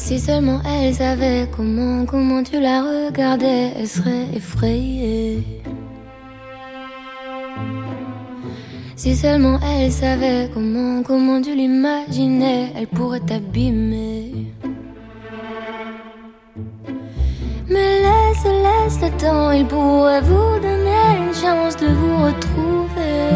Si seulement elle savait comment tu la regardais, elle serait effrayée. Si seulement elle savait comment tu l'imaginais, elle pourrait t'abîmer. Mais laisse le temps, il pourrait vous donner une chance de vous retrouver.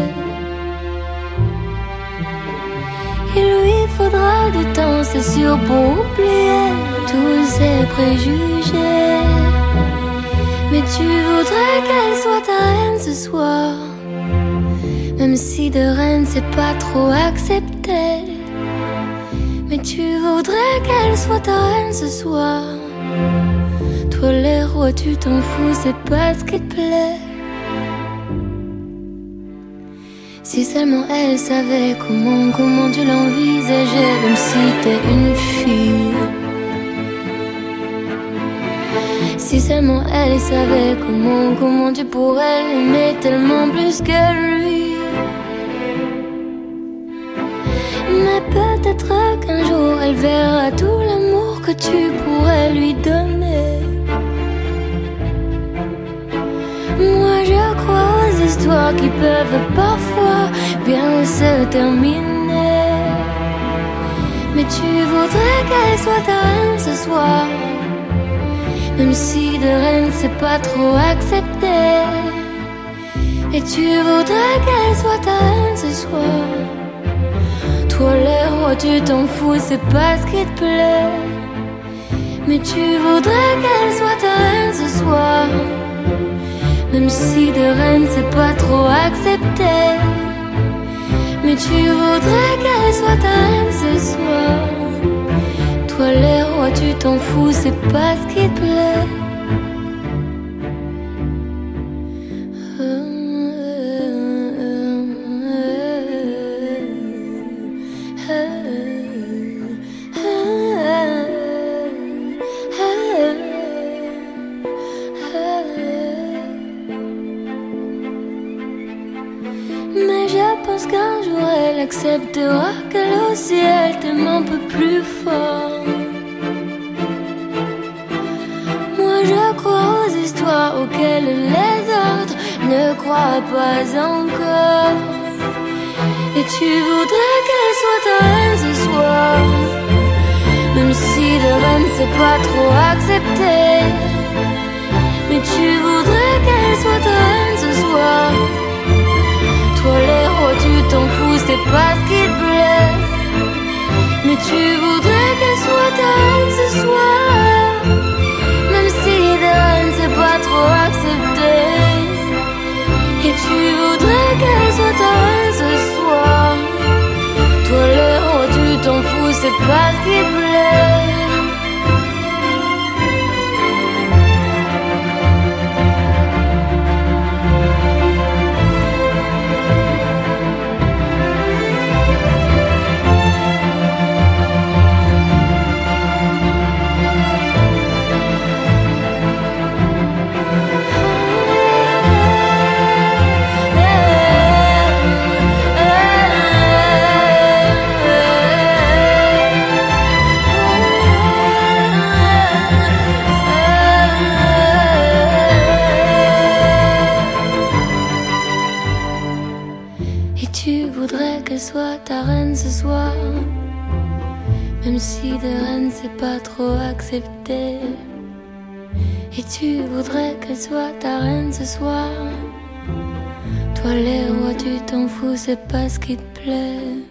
Il lui faudra du temps, c'est sûr, pour oublier tous ses préjugés. Mais tu voudrais qu'elle soit ta reine ce soir, même si de reine c'est pas trop accepté. Mais tu voudrais qu'elle soit ta reine ce soir. Toi les rois tu t'en fous, c'est pas ce qui te plaît. Si seulement elle savait comment tu l'envisageais, même si t'es une fille. Si seulement elle savait comment tu pourrais l'aimer tellement plus que lui. Mais peut-être qu'un jour elle verra tout l'amour que tu pourrais lui donner. Moi je crois aux histoires qui peuvent parfois bien se terminer. Mais tu voudrais qu'elle soit ta reine ce soir, même si de reine c'est pas trop accepté. Et tu voudrais qu'elle soit ta reine ce soir. Toi les rois tu t'en fous, c'est pas ce qui te plaît. Mais tu voudrais qu'elle soit ta reine ce soir, même si de reine c'est pas trop accepté. Mais tu voudrais qu'elle soit ta reine ce soir. Toi les rois tu t'en fous, c'est pas ce qui te plaît. Mais je pense qu'un jour elle acceptera qu'elle aussi elle t'aime un peu plus fort. Moi je crois aux histoires auxquelles les autres ne croient pas encore. Et tu voudrais qu'elle soit ta reine ce soir, même si de reine c'est pas trop accepté. Mais tu voudrais qu'elle soit ta reine ce soir. Toi les rois tu t'en fous, c'est pas ce qui te plaît. Mais tu voudrais qu'elle soit ta reine ce soir, même si de reine c'est pas trop accepté. Et tu voudrais qu'elle soit ta reine ce soir. Toi les rois tu t'en fous, c'est pas ce qui te plaît. Tu voudrais qu'elle soit ta reine ce soir, même si de reine c'est pas trop accepté. Et tu voudrais qu'elle soit ta reine ce soir. Toi les rois tu t'en fous, c'est pas ce qui te plaît.